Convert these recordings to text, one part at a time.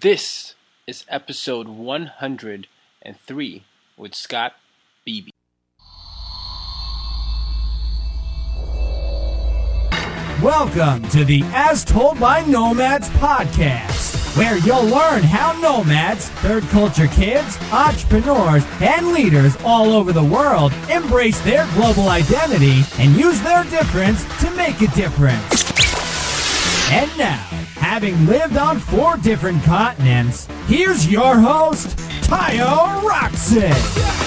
This is episode 103 with Scott Beebe. Welcome to the As Told by Nomads podcast, where you'll learn how nomads, third culture kids, entrepreneurs, and leaders all over the world embrace their global identity and use their difference to make a difference. And now, having lived on 4 different continents, here's your host, Tayo Rockson.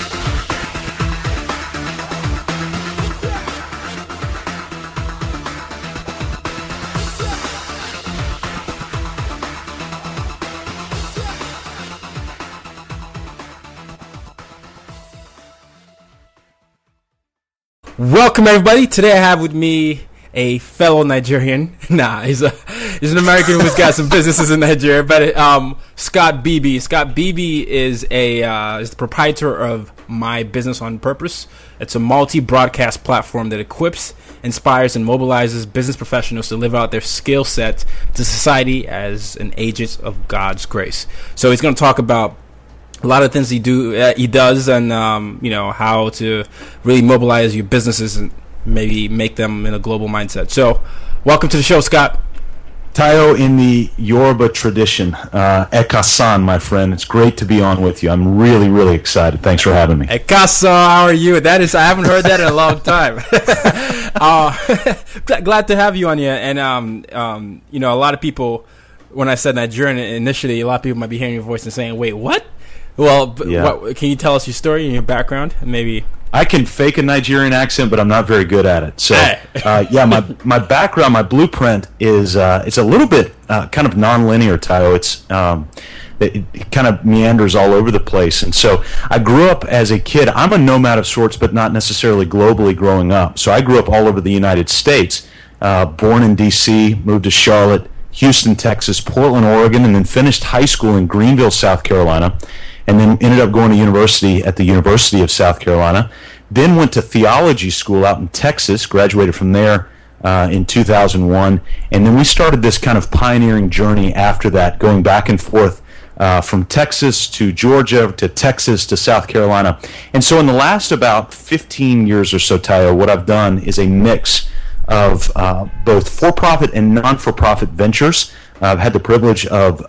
Welcome everybody. Today I have with me a fellow Nigerian. He's an American who's got some businesses in Nigeria. But Scott Beebe. Scott Beebe is the proprietor of My Business on Purpose. It's a multi-broadcast platform that equips, inspires, and mobilizes business professionals to live out their skill set to society as an agent of God's grace. So he's going to talk about a lot of things he does, and how to really mobilize your businesses and maybe make them in a global mindset. So, welcome to the show, Scott. Tayo, in the Yoruba tradition, Ekasan, my friend. It's great to be on with you. I'm really, really excited. Thanks for having me. Ekasan, how are you? I haven't heard that in a long time. Glad to have you on here. And a lot of people, when I said Nigerian initially, a lot of people might be hearing your voice and saying, "Wait, what?" Well, can you tell us your story and your background? Maybe I can fake a Nigerian accent, but I'm not very good at it. So, my background, my blueprint is it's a little bit kind of non-linear, Tayo. It kind of meanders all over the place. And so I grew up as a kid. I'm a nomad of sorts, but not necessarily globally growing up. So I grew up all over the United States, born in D.C., moved to Charlotte, Houston, Texas, Portland, Oregon, and then finished high school in Greenville, South Carolina. And then ended up going to university at the University of South Carolina. Then went to theology school out in Texas, graduated from there in 2001. And then we started this kind of pioneering journey after that, going back and forth from Texas to Georgia to Texas to South Carolina. And so in the last about 15 years or so, Tayo, what I've done is a mix of both for-profit and non-for-profit ventures. I've had the privilege of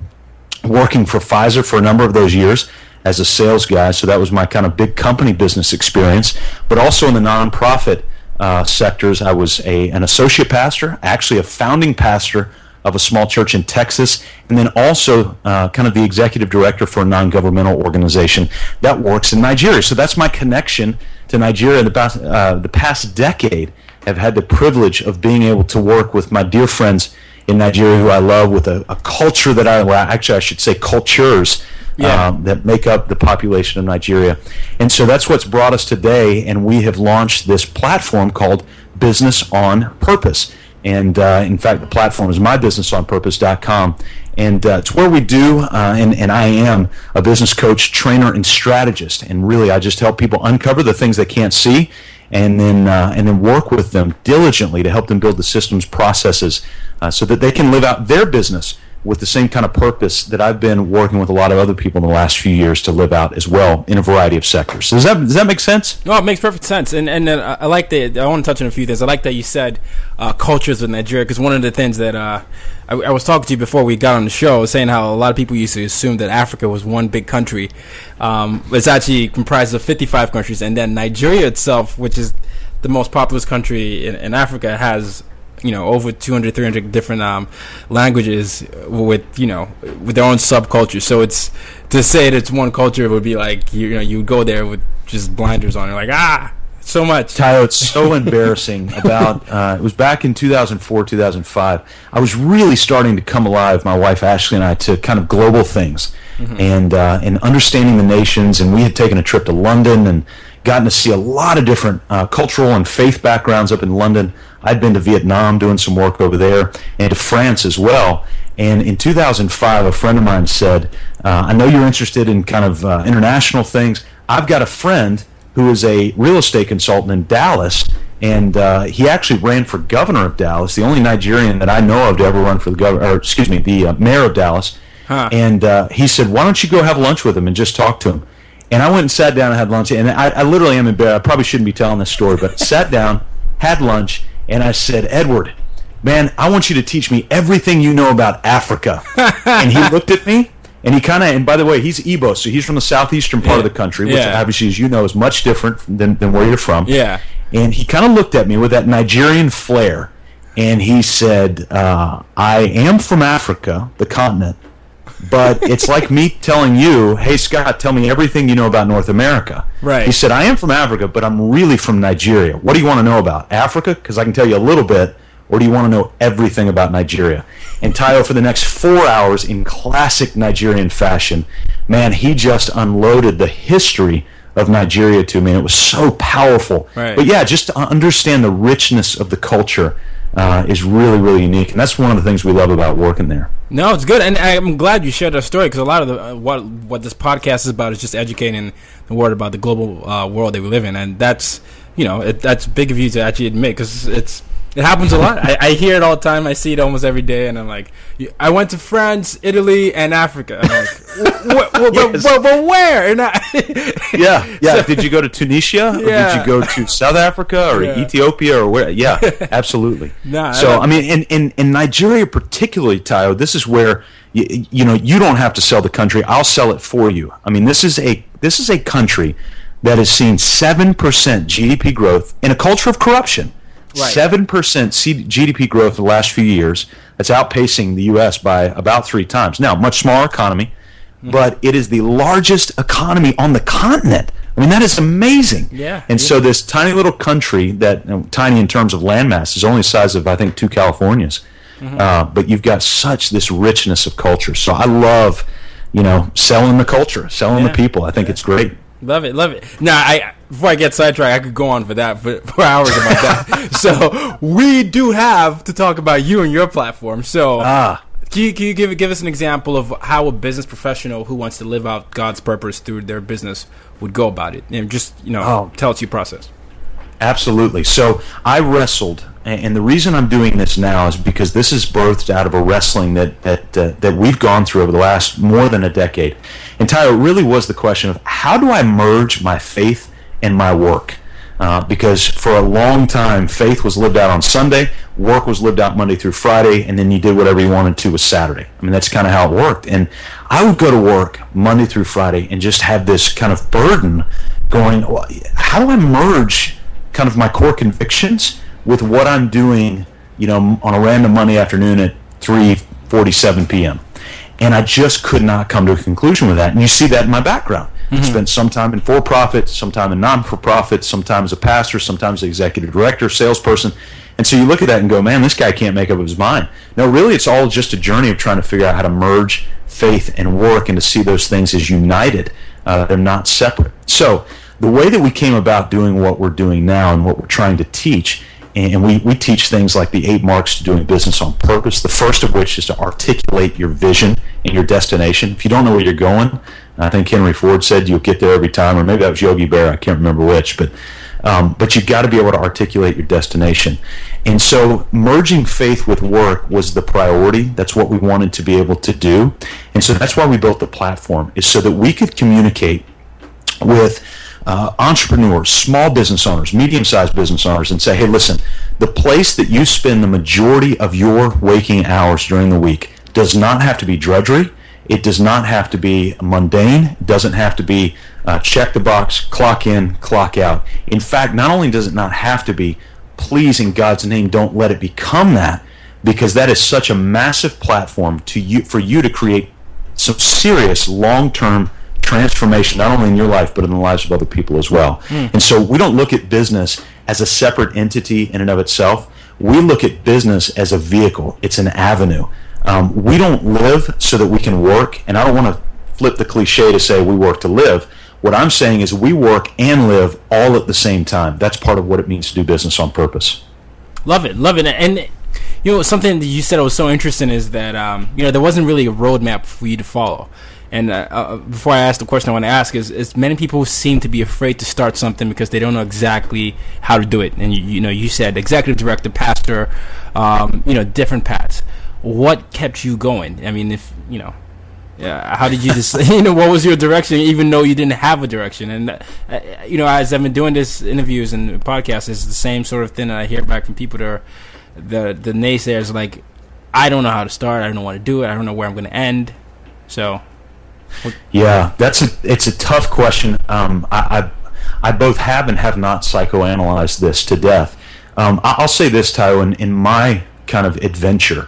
working for Pfizer for a number of those years as a sales guy, so that was my kind of big company business experience. But also in the nonprofit sectors, I was an associate pastor, actually a founding pastor of a small church in Texas, and then also kind of the executive director for a non-governmental organization that works in Nigeria. So that's my connection to Nigeria. The past decade, I've had the privilege of being able to work with my dear friends in Nigeria, who I love, with a culture that I should say cultures that make up the population of Nigeria. And so that's what's brought us today, and we have launched this platform called Business on Purpose. And in fact, the platform is mybusinessonpurpose.com. And it's where we do, and I am a business coach, trainer, and strategist. And really, I just help people uncover the things they can't see, and then work with them diligently to help them build the systems, processes, so that they can live out their business with the same kind of purpose that I've been working with a lot of other people in the last few years to live out as well in a variety of sectors. So does that make sense? No, it makes perfect sense. And I like that. I want to touch on a few things. I like that you said cultures of Nigeria, because one of the things that I was talking to you before we got on the show, was saying how a lot of people used to assume that Africa was one big country. It's actually comprised of 55 countries, and then Nigeria itself, which is the most populous country in Africa, has over 200, 300 different languages with their own subcultures. So it's to say that it's one culture would be like you would go there with just blinders on. You're like so much. Tayo, it's so embarrassing. About it was back in 2004, 2005. I was really starting to come alive, my wife Ashley and I, to kind of global things, and understanding the nations. And we had taken a trip to London and gotten to see a lot of different cultural and faith backgrounds up in London. I'd been to Vietnam doing some work over there, and to France as well. And in 2005, a friend of mine said, I know you're interested in kind of international things. I've got a friend who is a real estate consultant in Dallas, and he actually ran for governor of Dallas, the only Nigerian that I know of to ever run for the mayor of Dallas. And he said, why don't you go have lunch with him and just talk to him? And I went and sat down and had lunch. And I literally am embarrassed. I probably shouldn't be telling this story, but sat down, had lunch, and I said, Edward, man, I want you to teach me everything you know about Africa. And he looked at me, and he kind of, and by the way, he's Igbo, so he's from the southeastern part of the country, which obviously, as you know, is much different than where you're from. Yeah. And he kind of looked at me with that Nigerian flair, and he said, I am from Africa, the continent, but it's like me telling you, hey, Scott, tell me everything you know about North America. Right. He said, I am from Africa, but I'm really from Nigeria. What do you want to know about? Africa? Because I can tell you a little bit. Or do you want to know everything about Nigeria? And Tayo, for the next 4 hours, in classic Nigerian fashion, man, he just unloaded the history of Nigeria to me, and it was so powerful. Right. But yeah, just to understand the richness of the culture is really, really unique, and that's one of the things we love about working there. No, it's good, and I'm glad you shared that story, because a lot of the what this podcast is about is just educating the world about the global world that we live in, and that's that's big of you to actually admit, because it happens a lot. I hear it all the time. I see it almost every day, and I'm like, I went to France, Italy, and Africa. I'm like, but where? And yeah. Did you go to Tunisia? Or did you go to South Africa or Ethiopia or where? Yeah, absolutely. I mean, in Nigeria particularly, Tayo, this is where you don't have to sell the country. I'll sell it for you. I mean, this is a country that has seen 7% GDP growth in a culture of corruption. Right. 7% GDP growth in the last few years. That's outpacing the U.S. by about 3 times. Now, much smaller economy, but it is the largest economy on the continent. I mean, that is amazing. Yeah. And so this tiny little country that, tiny in terms of landmass, is only the size of, I think, 2 Californias. But you've got such this richness of culture. So I love, selling the culture, selling the people. I think it's great. Love it. Now, before I get sidetracked, I could go on for hours about that. So we do have to talk about you and your platform. So can you give us an example of how a business professional who wants to live out God's purpose through their business would go about it? And just tell us your process. Absolutely. So I wrestled, and the reason I'm doing this now is because this is birthed out of a wrestling that we've gone through over the last more than a decade. And Tayo, it really was the question of how do I merge my faith and my work? Because for a long time, faith was lived out on Sunday, work was lived out Monday through Friday, and then you did whatever you wanted to with Saturday. I mean, that's kind of how it worked. And I would go to work Monday through Friday and just have this kind of burden going, well, how do I merge kind of my core convictions with what I'm doing, on a random Monday afternoon at 3:47 p.m. And I just could not come to a conclusion with that. And you see that in my background. I spent some time in for-profit, some time in non-for-profit, sometimes a pastor, sometimes an executive director, salesperson. And so you look at that and go, man, this guy can't make up his mind. No, really, it's all just a journey of trying to figure out how to merge faith and work and to see those things as united. They're not separate. So the way that we came about doing what we're doing now and what we're trying to teach, and we teach things like the 8 marks to doing business on purpose, the first of which is to articulate your vision and your destination. If you don't know where you're going, I think Henry Ford said you'll get there every time, or maybe that was Yogi Berra, I can't remember which, but you've got to be able to articulate your destination. And so merging faith with work was the priority. That's what we wanted to be able to do. And so that's why we built the platform, is so that we could communicate with entrepreneurs, small business owners, medium-sized business owners, and say, hey, listen, the place that you spend the majority of your waking hours during the week does not have to be drudgery. It does not have to be mundane. It doesn't have to be check the box, clock in, clock out. In fact, not only does it not have to be, please, in God's name, don't let it become that, because that is such a massive platform for you to create some serious long-term transformation, not only in your life, but in the lives of other people as well. And so we don't look at business as a separate entity in and of itself. We look at business as a vehicle. It's an avenue. We don't live so that we can work, and I don't want to flip the cliche to say we work to live. What I'm saying is we work and live all at the same time. That's part of what it means to do business on purpose. Love it. And something that you said was so interesting is that there wasn't really a roadmap for you to follow. And before I ask the question I want to ask is many people seem to be afraid to start something because they don't know exactly how to do it. And you said executive director, pastor, different paths. What kept you going? I mean, how did you just, what was your direction, even though you didn't have a direction? And, as I've been doing this interviews and podcasts, it's the same sort of thing that I hear back from people that are the naysayers, like, I don't know how to start, I don't know what to do, I don't know where I'm going to end. So. Yeah, it's a tough question. I both have and have not psychoanalyzed this to death. I'll say this, Tayo, in my kind of adventure,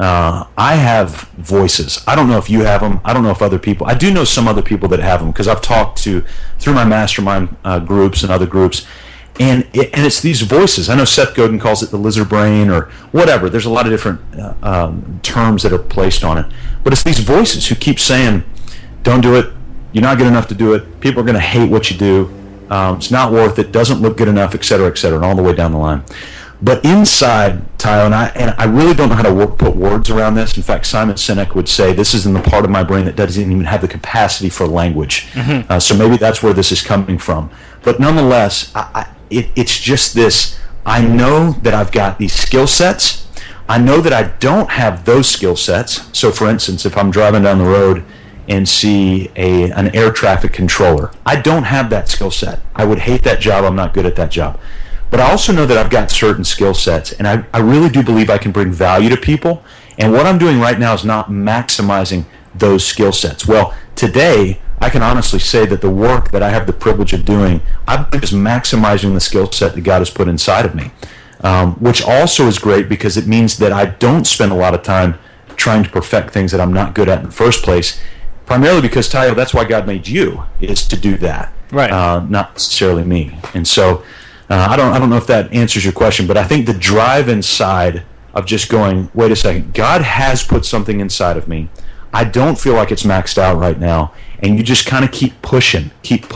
I have voices. I don't know if you have them. I don't know if other people. I do know some other people that have them because I've talked through my mastermind groups and other groups, and it's these voices. I know Seth Godin calls it the lizard brain or whatever. There's a lot of different terms that are placed on it, but it's these voices who keep saying, "Don't do it. You're not good enough to do it. People are going to hate what you do. It's not worth it. Doesn't look good enough, et cetera, and all the way down the line." But inside, Tayo, and I really don't know how to put words around this. In fact, Simon Sinek would say this is in the part of my brain that doesn't even have the capacity for language. Mm-hmm. So maybe that's where this is coming from. But nonetheless, it's just this. I know that I've got these skill sets. I know that I don't have those skill sets. So, for instance, if I'm driving down the road and see an air traffic controller, I don't have that skill set. I would hate that job. I'm not good at that job. But I also know that I've got certain skill sets, and I really do believe I can bring value to people. And what I'm doing right now is not maximizing those skill sets. Well, today, I can honestly say that the work that I have the privilege of doing, I believe is maximizing the skill set that God has put inside of me, which also is great because it means that I don't spend a lot of time trying to perfect things that I'm not good at in the first place, primarily because, Tayo, that's why God made you, is to do that, right? Not necessarily me. And so I don't know if that answers your question, but I think the drive inside of just going, wait a second, God has put something inside of me. I don't feel like it's maxed out right now. And you just kind of keep pushing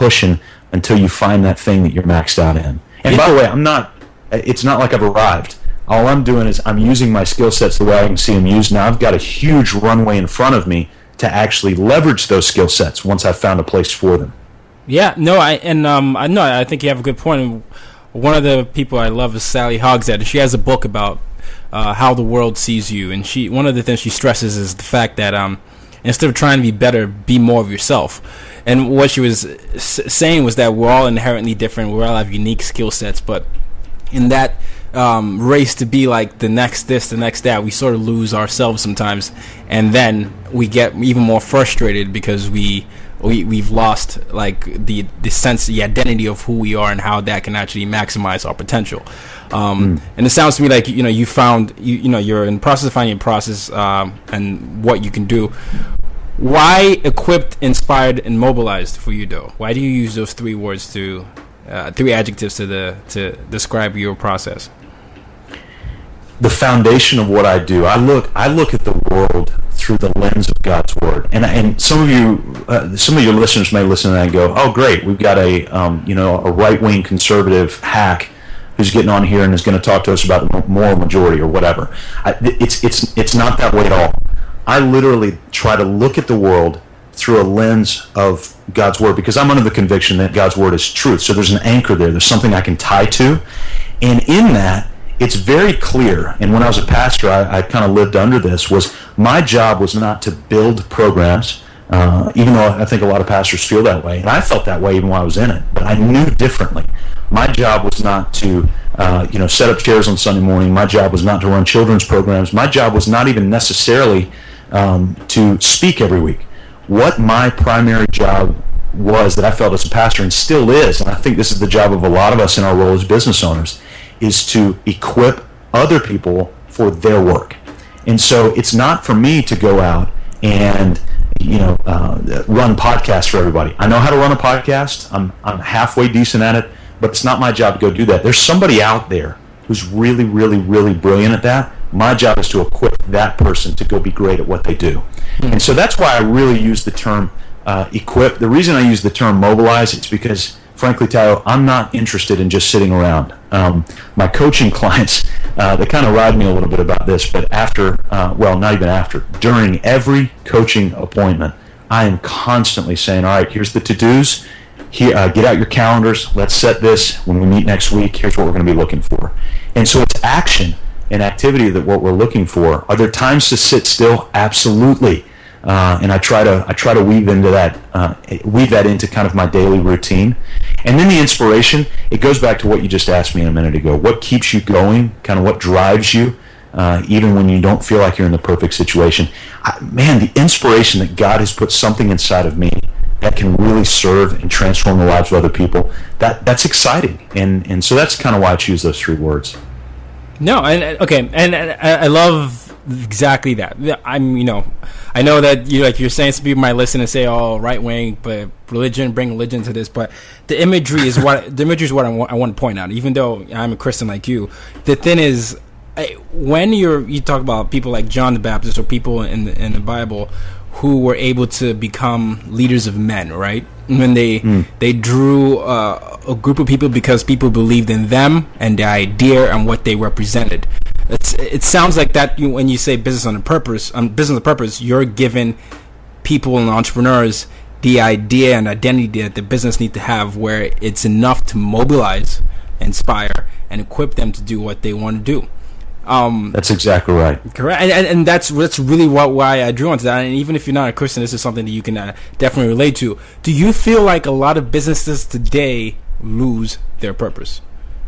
until you find that thing that you're maxed out in. And by the way, it's not like I've arrived. All I'm doing is I'm using my skill sets the way I can see them used. Now I've got a huge runway in front of me to actually leverage those skill sets once I've found a place for them. Yeah, no, I think you have a good point. One of the people I love is Sally Hogshead, and she has a book about how the world sees you. And one of the things she stresses is the fact that instead of trying to be better, be more of yourself. And what she was saying was that we're all inherently different. We all have unique skill sets, but in that race to be like the next this, the next that, we sort of lose ourselves sometimes, and then we get even more frustrated because we've lost like the sense, the identity of who we are and how that can actually maximize our potential. And it sounds to me like you found you're in the process of finding your process and what you can do. Why equipped, inspired, and mobilized for you, though? Why do you use those three words three adjectives to describe your process? The foundation of what I do, I look at the world through the lens of God's word, and some of your listeners may listen to that and go, "Oh, great, we've got a right-wing conservative hack who's getting on here and is going to talk to us about the moral majority or whatever." It's not that way at all. I literally try to look at the world through a lens of God's word because I'm under the conviction that God's word is truth. So there's an anchor there. There's something I can tie to, and in that, it's very clear, and when I was a pastor, I kind of lived under this, was my job was not to build programs, even though I think a lot of pastors feel that way, and I felt that way even while I was in it, but I knew differently. My job was not to set up chairs on Sunday morning. My job was not to run children's programs. My job was not even necessarily to speak every week. What my primary job was that I felt as a pastor, and still is, and I think this is the job of a lot of us in our role as business owners, is to equip other people for their work. And so it's not for me to go out and run podcasts for everybody. I know how to run a podcast. I'm halfway decent at it, but it's not my job to go do that. There's somebody out there who's really, really, really brilliant at that. My job is to equip that person to go be great at what they do. And so that's why I really use the term equip. The reason I use the term mobilize, it's because, frankly, Tayo, I'm not interested in just sitting around. My coaching clients, they kind of ride me a little bit about this, but not even after, during every coaching appointment, I am constantly saying, all right, here's the to-dos. Here, get out your calendars. Let's set this. When we meet next week, here's what we're going to be looking for. And so it's action and activity that what we're looking for. Are there times to sit still? Absolutely. and I try to weave that into kind of my daily routine. And then the inspiration, it goes back to what you just asked me a minute ago. What keeps you going? Kind of what drives you, even when you don't feel like you're in the perfect situation. The inspiration that God has put something inside of me that can really serve and transform the lives of other people, that's exciting. And so that's kind of why I choose those 3 words. No, and I love exactly that. I know that you're saying some people might listen and say, "Oh, right wing," but bring religion to this. But the imagery is what I want to point out. Even though I'm a Christian like you, the thing is, when you talk about people like John the Baptist or people in the Bible who were able to become leaders of men, right? When they drew a group of people because people believed in them and the idea and what they represented. It sounds like that when you say business on purpose, you're giving people and entrepreneurs the idea and identity that the business need to have, where it's enough to mobilize, inspire, and equip them to do what they want to do. That's exactly right. Correct, and that's really why I drew onto that. And even if you're not a Christian, this is something that you can definitely relate to. Do you feel like a lot of businesses today lose their purpose?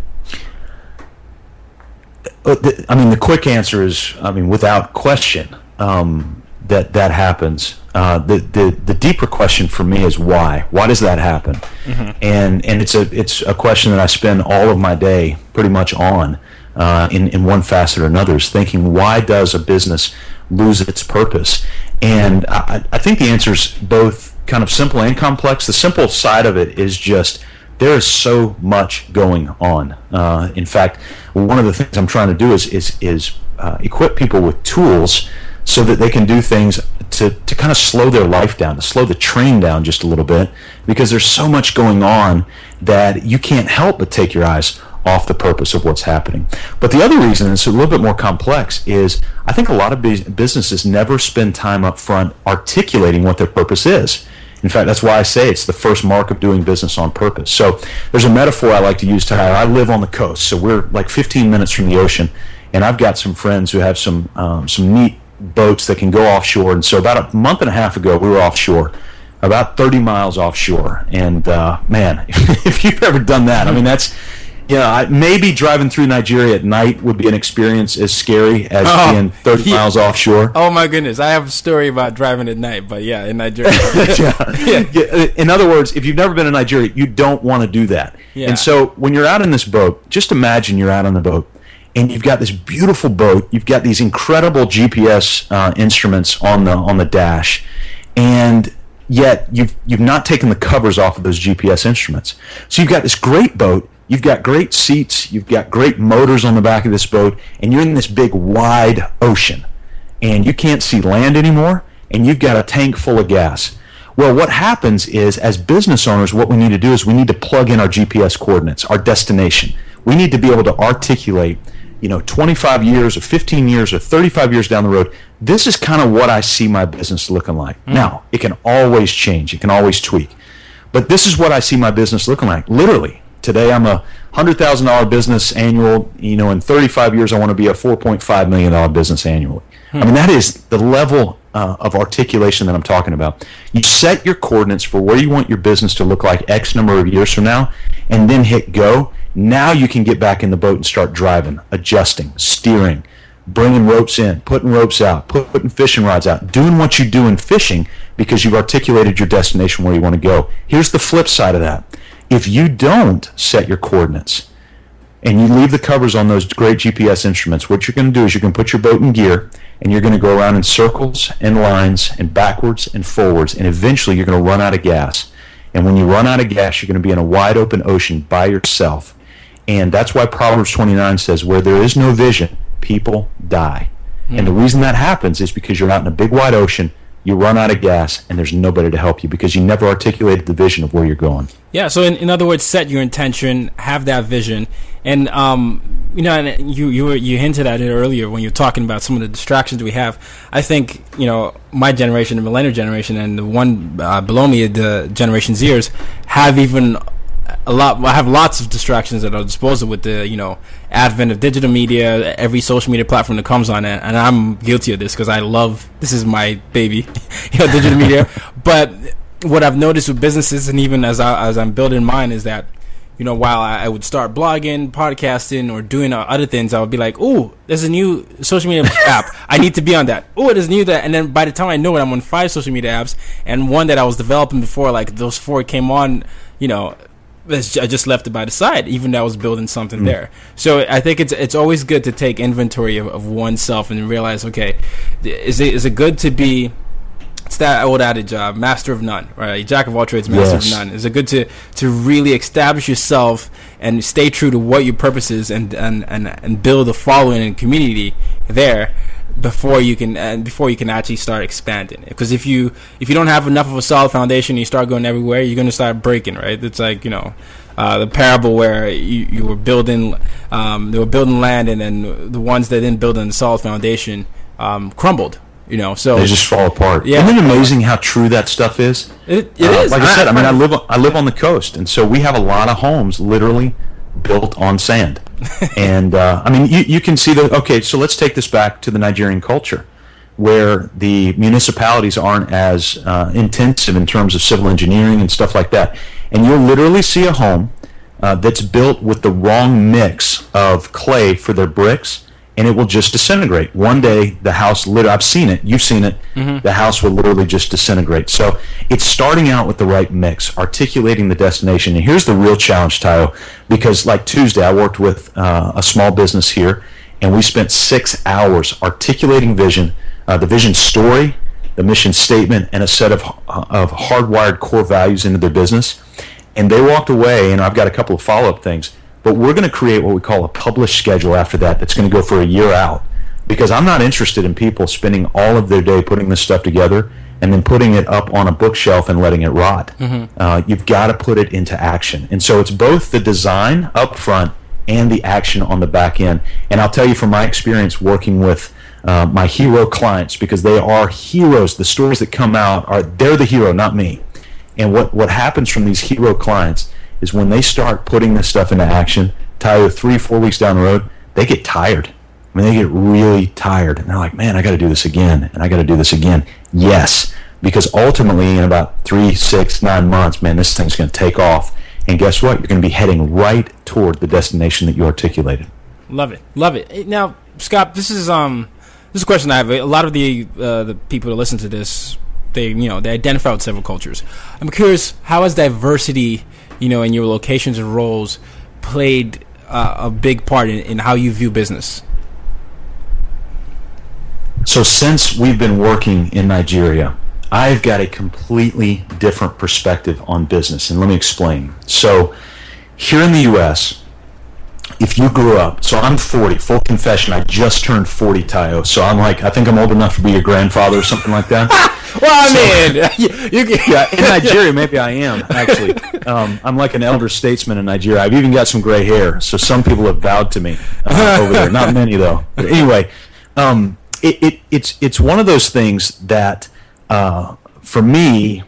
The quick answer is, without question, that happens. The deeper question for me is why? Why does that happen? Mm-hmm. And it's a question that I spend all of my day pretty much on. In one facet or another, is thinking, why does a business lose its purpose? And I think the answer is both kind of simple and complex. The simple side of it is just there is so much going on. In fact, one of the things I'm trying to do is equip people with tools so that they can do things to kind of slow their life down, to slow the train down just a little bit, because there's so much going on that you can't help but take your eyes off the purpose of what's happening. But the other reason, and it's a little bit more complex, is I think a lot of businesses never spend time up front articulating what their purpose is. In fact, that's why I say it's the first mark of doing business on purpose. So there's a metaphor I like to use, Tyler. I live on the coast, so we're like 15 minutes from the ocean, and I've got some friends who have some neat boats that can go offshore. And so about a month and a half ago, we were offshore, about 30 miles offshore. And man, if you've ever done that, that's... maybe driving through Nigeria at night would be an experience as scary as being 30 miles offshore. Oh my goodness, I have a story about driving at night, but yeah, in Nigeria. In other words, if you've never been to Nigeria, you don't want to do that. Yeah. And so when you're out in this boat, just imagine you're out on the boat, and you've got this beautiful boat, you've got these incredible GPS instruments on the dash, and yet you've not taken the covers off of those GPS instruments. So you've got this great boat. You've got great seats, you've got great motors on the back of this boat, and you're in this big, wide ocean. And you can't see land anymore, and you've got a tank full of gas. Well, what happens is, as business owners, what we need to do is we need to plug in our GPS coordinates, our destination. We need to be able to articulate, 25 years or 15 years or 35 years down the road, this is kind of what I see my business looking like. Now, it can always change, it can always tweak. But this is what I see my business looking like, literally. Today I'm a $100,000 business annual. In 35 years I want to be a $4.5 million business annually. That is the level of articulation that I'm talking about. You set your coordinates for where you want your business to look like X number of years from now, and then hit go. Now you can get back in the boat and start driving, adjusting, steering, bringing ropes in, putting ropes out, putting fishing rods out, doing what you do in fishing because you've articulated your destination where you want to go. Here's the flip side of that. If you don't set your coordinates and you leave the covers on those great GPS instruments, what you're going to do is you're going to put your boat in gear, and you're going to go around in circles and lines and backwards and forwards, and eventually you're going to run out of gas. And when you run out of gas, you're going to be in a wide open ocean by yourself. And that's why Proverbs 29 says, where there is no vision, people die. And the reason that happens is because you're out in a big wide ocean, you run out of gas, and there's nobody to help you because you never articulated the vision of where you're going. Yeah, so in other words, set your intention, have that vision, and and you hinted at it earlier when you were talking about some of the distractions we have. I think my generation, the millennial generation, and the one below me, the Generation Zers, have even I have lots of distractions at our disposal with the advent of digital media, every social media platform that comes on it, and I'm guilty of this because this is my baby, digital media. But what I've noticed with businesses, and even as I'm building mine, is that while I would start blogging, podcasting, or doing other things, I would be like, "Oh, there's a new social media app. I need to be on that. Oh, there's new that." And then by the time I know it, I'm on 5 social media apps, and one that I was developing before, like those 4 came on. I just left it by the side, even though I was building something there. So I think it's always good to take inventory of oneself and realize, okay, is it good to be? It's that old adage, master of none, right? Jack of all trades, master of none. Is it good to really establish yourself and stay true to what your purpose is and build a following and community there before you can actually start expanding? Because if you don't have enough of a solid foundation and you start going everywhere, you're going to start breaking, right? It's like the parable where you were building they were building land, and then the ones that didn't build on the solid foundation crumbled. So they just fall apart. Yeah. Isn't it amazing how true that stuff is? It is. Like I said, I live on the coast, and so we have a lot of homes literally built on sand. And you can see that. Okay, so let's take this back to the Nigerian culture, where the municipalities aren't as intensive in terms of civil engineering and stuff like that. And you'll literally see a home that's built with the wrong mix of clay for their bricks, and it will just disintegrate. One day, the house, I've seen it, you've seen it, the house will literally just disintegrate. So it's starting out with the right mix, articulating the destination. And here's the real challenge, Tayo, because like Tuesday, I worked with a small business here, and we spent 6 hours articulating vision, the vision story, the mission statement, and a set of hardwired core values into their business. And they walked away, and I've got a couple of follow-up things. But we're going to create what we call a published schedule after that's going to go for a year out, because I'm not interested in people spending all of their day putting this stuff together and then putting it up on a bookshelf and letting it rot. You've got to put it into action. And so it's both the design up front and the action on the back end. And I'll tell you from my experience working with my hero clients, because they are heroes. The stories that come out they're the hero, not me. And what happens from these hero clients is when they start putting this stuff into action, Tayo, 3-4 weeks down the road, they get tired. I mean, they get really tired. And they're like, man, I got to do this again, and I got to do this again. Yes, because ultimately in about 3, 6, 9 months, man, this thing's going to take off. And guess what? You're going to be heading right toward the destination that you articulated. Love it. Love it. Now, Scott, this is a question I have. A lot of the people that listen to this, they identify with several cultures. I'm curious, how has diversity in your locations and roles played a big part in how you view business? So since we've been working in Nigeria, I've got a completely different perspective on business, and let me explain. So here in the U.S., if you grew up, so I'm 40, full confession, I just turned 40, Tayo, so I think I'm old enough to be your grandfather or something like that. In Nigeria, maybe I am, actually. I'm like an elder statesman in Nigeria. I've even got some gray hair, so some people have bowed to me over there. Not many, though. But anyway, it's one of those things that, for me,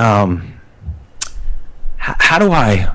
how do I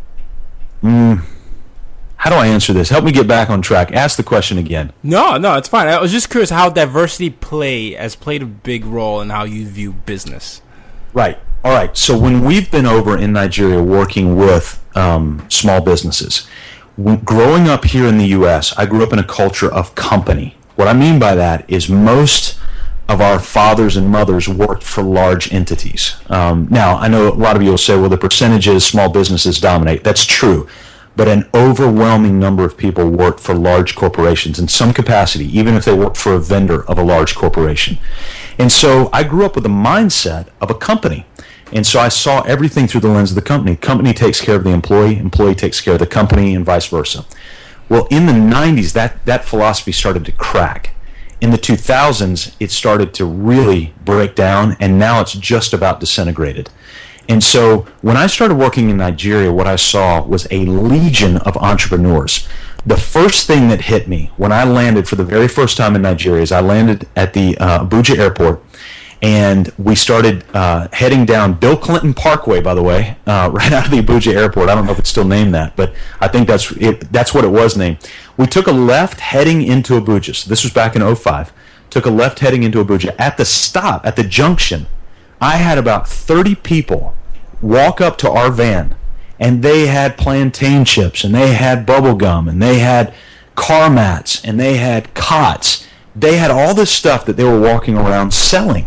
answer this? Help me get back on track. Ask the question again. No, it's fine. I was just curious how diversity has played a big role in how you view business. Right. All right. So when we've been over in Nigeria working with small businesses, growing up here in the U.S., I grew up in a culture of company. What I mean by that is most of our fathers and mothers worked for large entities. Now, I know a lot of you will say, well, the percentages small businesses dominate. That's true. But an overwhelming number of people work for large corporations in some capacity, even if they work for a vendor of a large corporation. And so I grew up with the mindset of a company. And so I saw everything through the lens of the company. Company takes care of the employee, employee takes care of the company, and vice versa. Well, in the 90s, that philosophy started to crack. In the 2000s, it started to really break down, and now it's just about disintegrated. And so when I started working in Nigeria, what I saw was a legion of entrepreneurs. The first thing that hit me when I landed for the very first time in Nigeria is I landed at the Abuja airport, And we started heading down Bill Clinton Parkway, by the way, right out of the Abuja airport. I don't know if it's still named that, but I think that's what it was named. We took a left heading into Abuja. So this was back in 2005. Took a left heading into Abuja. At the stop, at the junction, I had about 30 people walk up to our van, and they had plantain chips, and they had bubble gum, and they had car mats, and they had cots. They had all this stuff that they were walking around selling.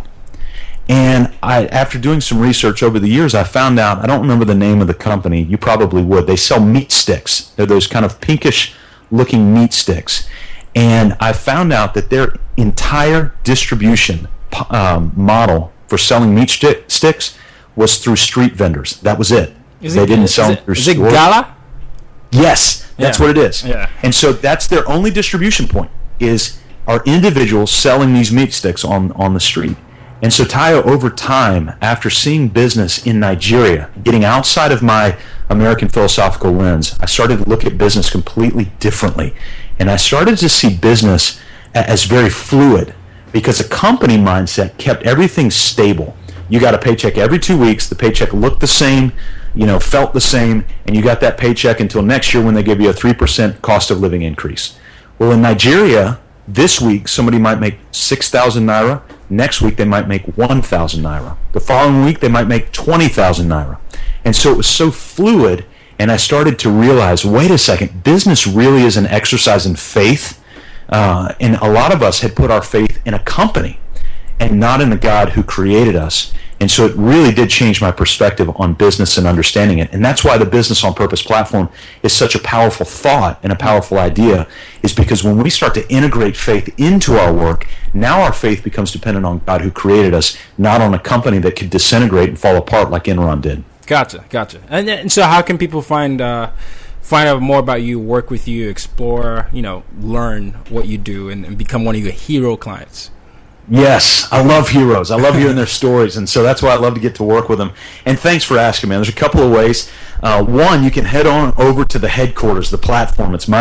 And after doing some research over the years, I found out, I don't remember the name of the company, you probably would, they sell meat sticks. They're those kind of pinkish-looking meat sticks. And I found out that their entire distribution model for selling meat sticks was through street vendors. That was it. They didn't sell them through stores. Is it Gala? Yes, that's what it is. Yeah. And so that's their only distribution point, are individuals selling these meat sticks on the street. And so, Tayo, over time, after seeing business in Nigeria, getting outside of my American philosophical lens, I started to look at business completely differently. And I started to see business as very fluid, because a company mindset kept everything stable. You got a paycheck every 2 weeks. The paycheck looked the same, felt the same, and you got that paycheck until next year when they give you a 3% cost of living increase. Well, in Nigeria, this week, somebody might make 6,000 naira. Next week, they might make 1,000 naira. The following week, they might make 20,000 naira. And so it was so fluid, and I started to realize, wait a second, business really is an exercise in faith. And a lot of us had put our faith in a company and not in the God who created us. And so it really did change my perspective on business and understanding it. And that's why the Business on Purpose platform is such a powerful thought and a powerful idea, is because when we start to integrate faith into our work, now our faith becomes dependent on God who created us, not on a company that could disintegrate and fall apart like Enron did. Gotcha. And so how can people find out more about you, work with you, explore, learn what you do, and become one of your hero clients? Yes, I love heroes. I love hearing their stories, and so that's why I love to get to work with them. And thanks for asking, man. There's a couple of ways. One, you can head on over to the headquarters, the platform. It's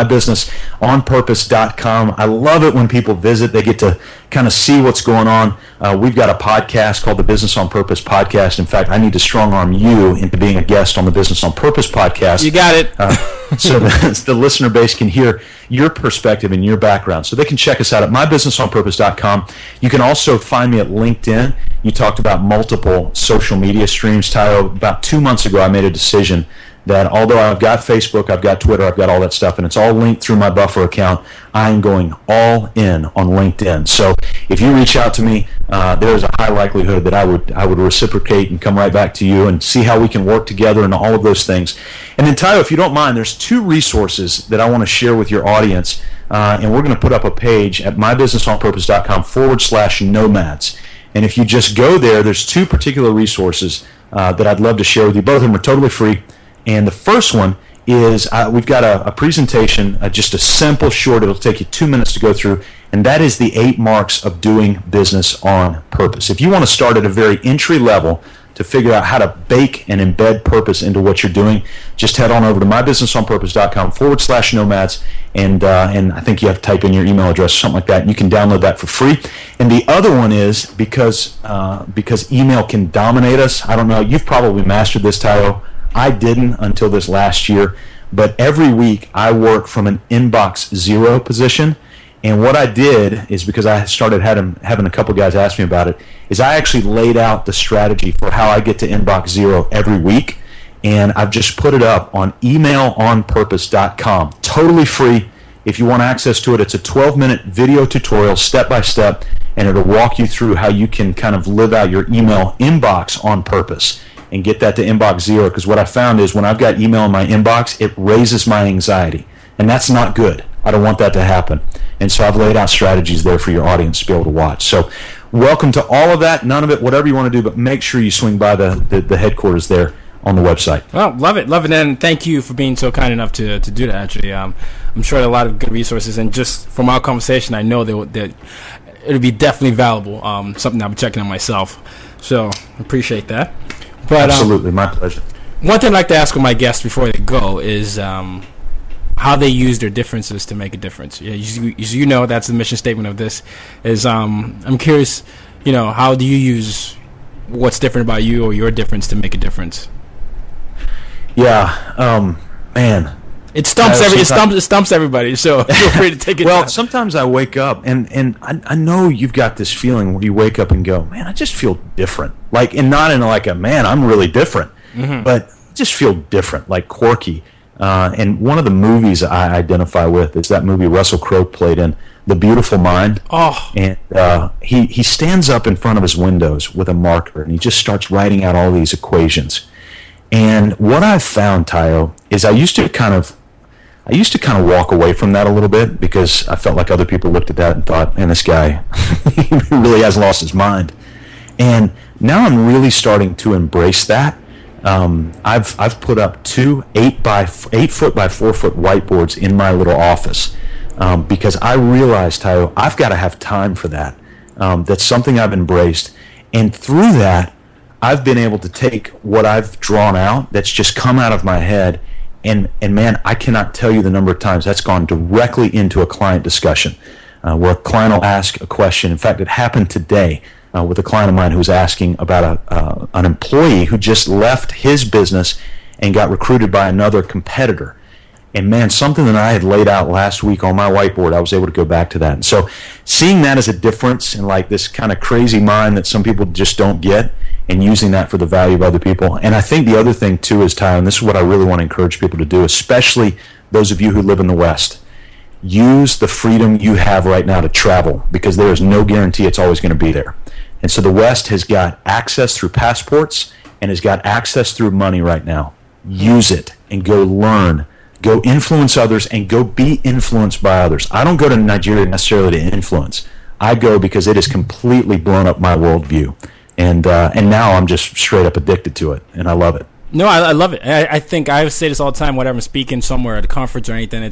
mybusinessonpurpose.com. I love it when people visit. They get to kind of see what's going on. We've got a podcast called the Business on Purpose Podcast. In fact, I need to strong-arm you into being a guest on the Business on Purpose Podcast. You got it. So the listener base can hear your perspective and your background. So they can check us out at mybusinessonpurpose.com. You can also find me at LinkedIn. You talked about multiple social media streams, Tayo. About 2 months ago, I made a decision that although I've got Facebook, I've got Twitter, I've got all that stuff, and it's all linked through my Buffer account, I'm going all in on LinkedIn. So if you reach out to me, there's a high likelihood that I would reciprocate and come right back to you and see how we can work together and all of those things. And then, Tayo, if you don't mind, there's 2 resources that I want to share with your audience, and we're going to put up a page at mybusinessonpurpose.com/nomads. And if you just go there, there's 2 particular resources that I'd love to share with you. Both of them are totally free. And the first one is we've got a presentation, just a simple, short, it'll take you 2 minutes to go through, and that is the 8 marks of doing business on purpose. If you want to start at a very entry level to figure out how to bake and embed purpose into what you're doing, just head on over to mybusinessonpurpose.com/nomads, and I think you have to type in your email address or something like that, and you can download that for free. And the other one is, because email can dominate us, I don't know, you've probably mastered this, Tayo. I didn't until this last year, but every week I work from an inbox zero position. And what I did is, because I started having a couple guys ask me about it, is I actually laid out the strategy for how I get to inbox zero every week. And I've just put it up on emailonpurpose.com. Totally free. If you want access to it, it's a 12-minute video tutorial, step-by-step, and it'll walk you through how you can kind of live out your email inbox on purpose and get that to inbox zero. Because what I found is when I've got email in my inbox, it raises my anxiety. And that's not good. I don't want that to happen. And so I've laid out strategies there for your audience to be able to watch. So welcome to all of that. None of it, whatever you want to do, but make sure you swing by the headquarters there on the website. Well, love it. And thank you for being so kind enough to do that, actually. I'm sure there are a lot of good resources, and just from our conversation, I know that it'll be definitely valuable, something I'll be checking out myself. So appreciate that. But, absolutely, my pleasure. One thing I'd like to ask my guests before they go is how they use their differences to make a difference. Yeah, you know, that's the mission statement of this. Is I'm curious, how do you use what's different about you or your difference to make a difference? Yeah, man. It stumps everybody, so feel free to take it Well, down. sometimes I wake up, and I know you've got this feeling where you wake up and go, man, I just feel different. And not in like a, man, I'm really different, but I just feel different, like quirky. And one of the movies I identify with is that movie Russell Crowe played in, The Beautiful Mind. Oh. And he stands up in front of his windows with a marker, and he just starts writing out all these equations. And what I've found, Tayo, is I used to kind of walk away from that a little bit because I felt like other people looked at that and thought, man, this guy he really has lost his mind. And now I'm really starting to embrace that. I've put up 2 8 foot by 4 foot whiteboards in my little office because I realized, Tayo, I've got to have time for that. That's something I've embraced. And through that, I've been able to take what I've drawn out that's just come out of my head, and man, I cannot tell you the number of times that's gone directly into a client discussion where a client will ask a question. In fact, it happened today with a client of mine who was asking about an employee who just left his business and got recruited by another competitor. And man, something that I had laid out last week on my whiteboard, I was able to go back to that. And so seeing that as a difference in like this kind of crazy mind that some people just don't get, and using that for the value of other people. And I think the other thing too is, Ty, and this is what I really want to encourage people to do, especially those of you who live in the West, use the freedom you have right now to travel, because there is no guarantee it's always going to be there. And so the West has got access through passports and has got access through money right now. Use it and go learn. Go influence others and go be influenced by others. I don't go to Nigeria necessarily to influence. I go because it has completely blown up my worldview. And now I'm just straight up addicted to it, and I love it. No, I love it. I think I say this all the time whenever I'm speaking somewhere at a conference or anything.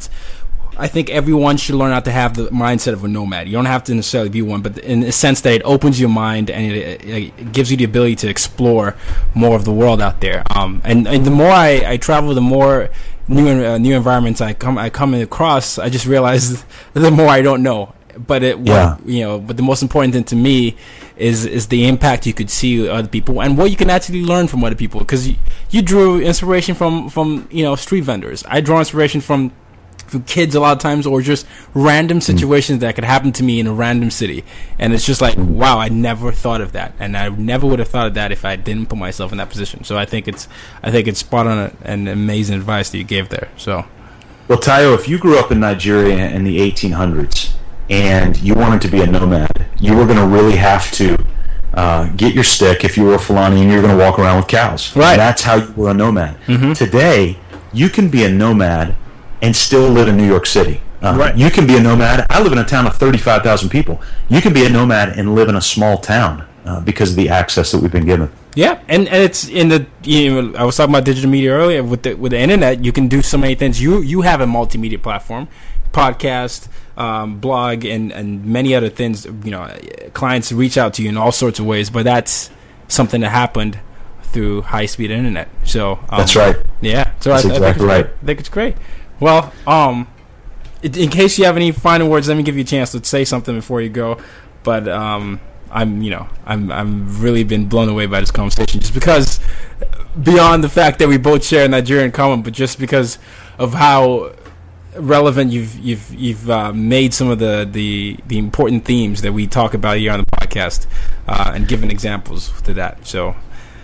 I think everyone should learn how to have the mindset of a nomad. You don't have to necessarily be one, but in the sense that it opens your mind and it gives you the ability to explore more of the world out there. And the more I travel, the more new environments I come across, I just realize the more I don't know. But but the most important thing to me is the impact you could see with other people and what you can actually learn from other people. Because you drew inspiration from street vendors. I draw inspiration from kids a lot of times, or just random situations that could happen to me in a random city, and it's just like, wow, I never thought of that, and I never would have thought of that if I didn't put myself in that position. So I think it's spot on and amazing advice that you gave there. So, well, Tayo, if you grew up in Nigeria in the 1800s and you wanted to be a nomad, you were going to really have to get your stick if you were a Fulani, and you're going to walk around with cows. Right. And that's how you were a nomad. Mm-hmm. Today, you can be a nomad and still live in New York City. Right. You can be a nomad. I live in a town of 35,000 people. You can be a nomad and live in a small town because of the access that we've been given. Yeah, and it's in the I was talking about digital media earlier. With the internet, you can do so many things. You have a multimedia platform, podcast, blog, and many other things. Clients reach out to you in all sorts of ways, but that's something that happened through high-speed internet. So that's right. Yeah, so that's exactly right. I think it's great. Well, in case you have any final words, let me give you a chance to say something before you go. But I'm really been blown away by this conversation, just because beyond the fact that we both share Nigeria in common, but just because of how relevant you've made some of the important themes that we talk about here on the podcast, and given examples to that. So.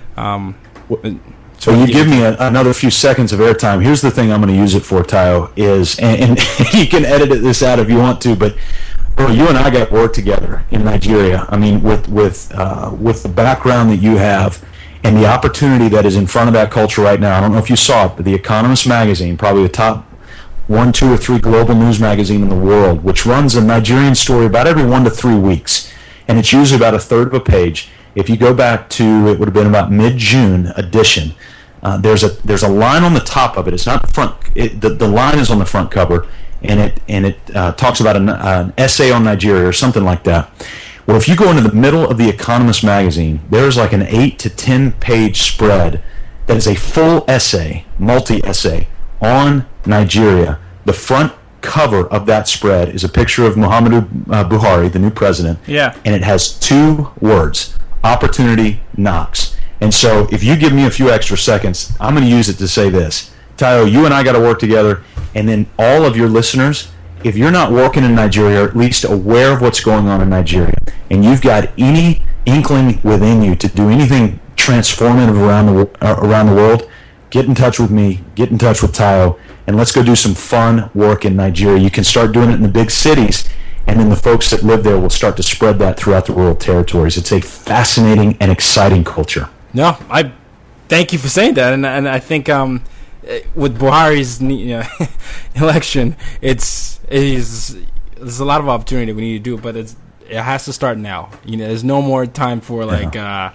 So you give me another few seconds of airtime. Here's the thing I'm going to use it for, Tayo, is, and you can edit this out if you want to, but bro, you and I got work together in Nigeria. I mean, with the background that you have and the opportunity that is in front of that culture right now. I don't know if you saw it, but The Economist magazine, probably the top 1, 2, or 3 global news magazine in the world, which runs a Nigerian story about every 1 to 3 weeks, and it's usually about a third of a page. If you go back to, it would have been about mid-June edition, there's a line on the top of it. It's not the front. The line is on the front cover, and it talks about an essay on Nigeria or something like that. Well, if you go into the middle of The Economist magazine, there's like an 8 to 10 page spread that is a full essay, multi-essay on Nigeria. The front cover of that spread is a picture of Muhammadu Buhari, the new president. Yeah. And it has 2 words: opportunity knocks. And so if you give me a few extra seconds, I'm going to use it to say this. Tayo, you and I got to work together, and then all of your listeners, if you're not working in Nigeria, or at least aware of what's going on in Nigeria, and you've got any inkling within you to do anything transformative around the world, get in touch with me, get in touch with Tayo, and let's go do some fun work in Nigeria. You can start doing it in the big cities, and then the folks that live there will start to spread that throughout the rural territories. It's a fascinating and exciting culture. No, I thank you for saying that, and I think with Buhari's election, there's a lot of opportunity we need to do, but it has to start now. There's no more time for we'll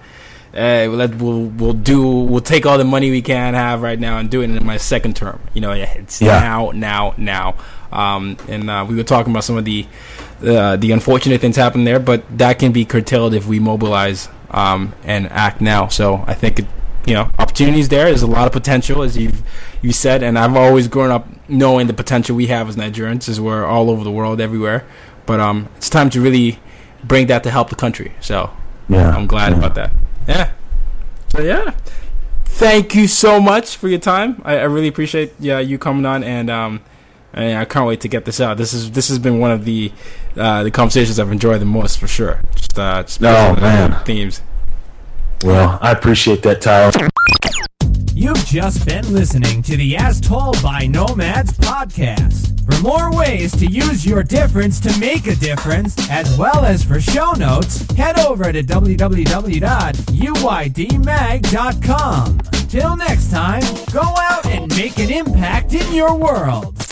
take all the money we can have right now and do it in my second term. It's now. And we were talking about some of the unfortunate things happening there, but that can be curtailed if we mobilize and act now. So I think opportunities there. There's a lot of potential, as you said, and I've always grown up knowing the potential we have as Nigerians, as we're all over the world, everywhere. But it's time to really bring that to help the country. So I'm glad about that. Yeah. So thank you so much for your time. I really appreciate you coming on, and I can't wait to get this out. This has been one of the conversations I've enjoyed the most, for sure. Just themes. Well, I appreciate that, Tyler. You've just been listening to the As Told by Nomads podcast. For more ways to use your difference to make a difference, as well as for show notes, head over to www.uydmag.com. Till next time, go out and make an impact in your world.